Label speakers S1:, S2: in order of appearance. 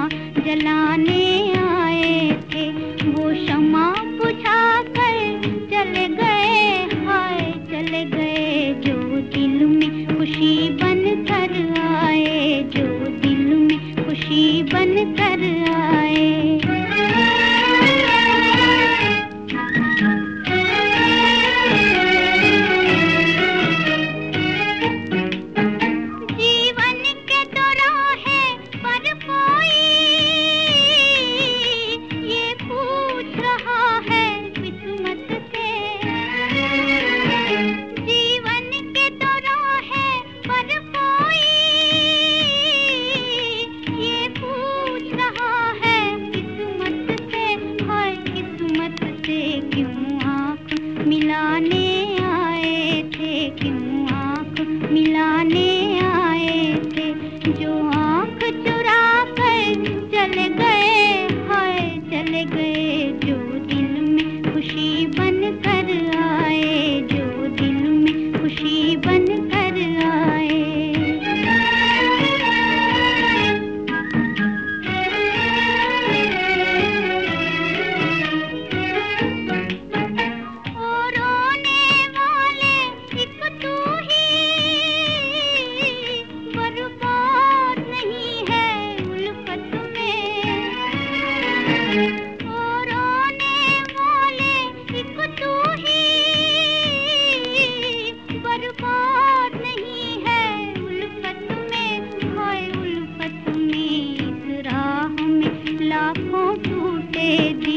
S1: जलाने आए थे, वो शमा बुझा कर चले गए, हाय चले गए। जो दिल में खुशी बन कर आए, जो दिल में खुशी बन कर आए। मिलाने आए थे, क्यों आँख मिलाने आए थे। जो आँख चुरा कर चले गए, हाय चले गए। जो दिल में खुशी बन कर आए, जो दिल में खुशी बन कर आए। बर्बाद नहीं है उल्फत में, हाय उल्फत में। इस राह में लाखों टूटे